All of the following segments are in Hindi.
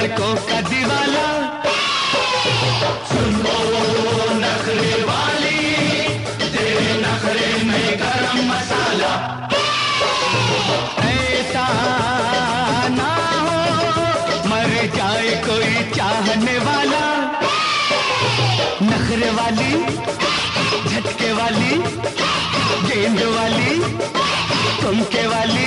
लड़कों का दीवाला। सुनो नखरे वाली, तेरे नखरे में गरम मसाला। ऐसा ना हो मर जाए कोई चाहने वाला। नखरे वाली, झटके वाली, गेंद वाली, तुमके वाली।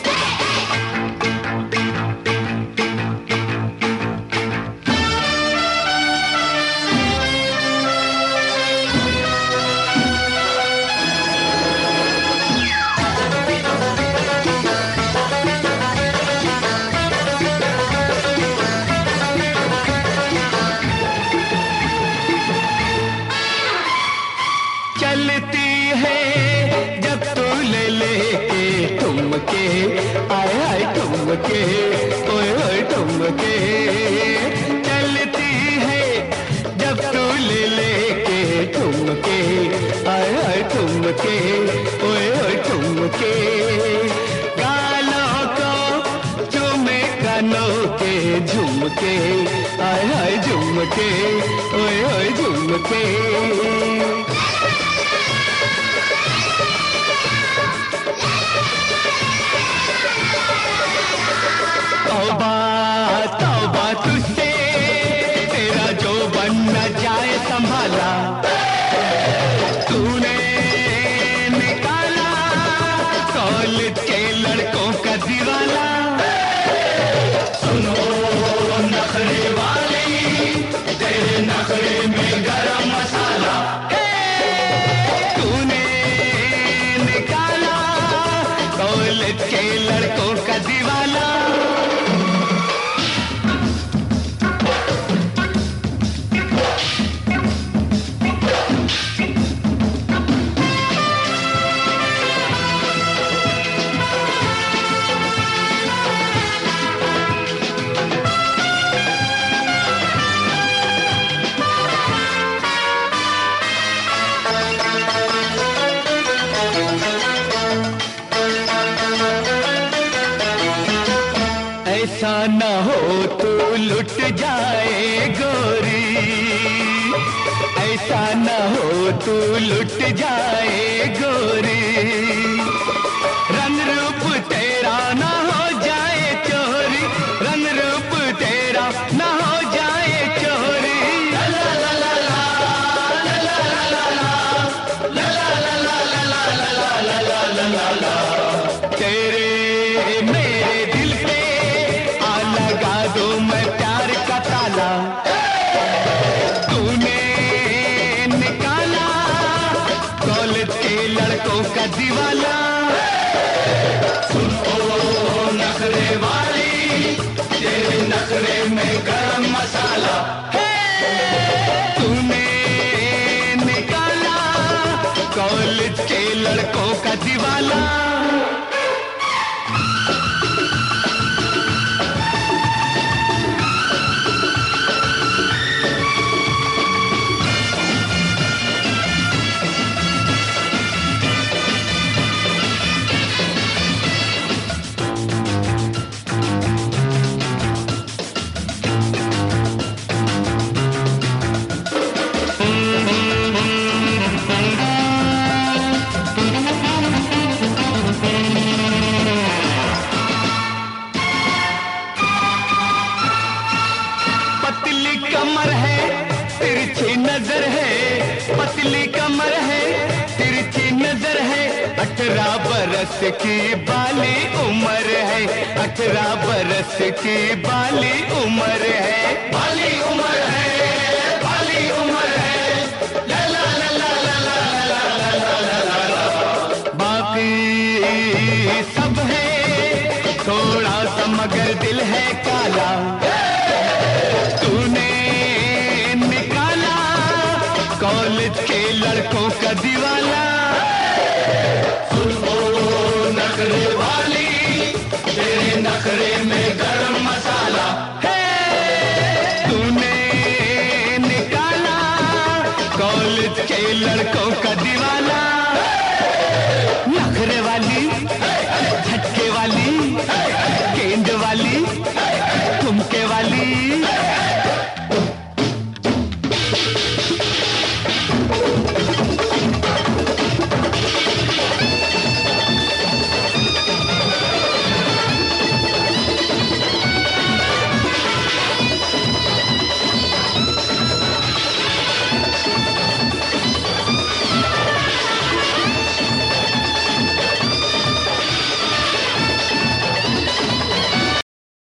चलती है जब तू ले लेके ठुमके, आए आए ठुमके, ओए ओए ठुमके। चलती है जब तू ले लेके ठुमके, आए आए ठुमके, ओए ओए ठुमके। गालों को चूमे कानों के झुमके, आए आए झुमके, ओए ओए झुमके। तौबा तौबा तुझसे, तेरा जो बन न जाए संभाला। तूने निकाला कॉलेज के लड़कों का दीवाला। सुनो नखरे वाली, तेरे नखरे में गरम मसाला। तूने निकाला कॉलेज के लड़कों का दीवाला। ऐसा न हो तू लुट जाए गोरी, ऐसा न हो तू लुट जाए गोरी। रंग रूप तेरा न हो जाए चोरी, रंग रूप तेरा न हो जाए चोरी। ला ला ला ला ला ला ला ला ला ला ला ला। तेरे मेरे दिल पे लगा दो मैं प्यार का ताला। तूने निकाला कॉलेज के लड़कों का दीवाला। सुनो नखरे वाली, तेरे नखरे में गरम मसाला। तूने निकाला कॉलेज के लड़कों का दीवाला। पतली कमर है, तिरछी नजर है, पतली कमर है, तिरछी नजर है। 18 बरस की बाली उम्र है, 18 बरस की बाली उम्र है, बाली उम्र है, बाली उम्र है। ला ला ला ला ला ला ला ला ला। बाकी सब है थोड़ा सा मगर दिल है काला। तूने निकाला कॉलेज के लड़कों का दीवाला। सुनो नखरे वाली, तेरे नखरे में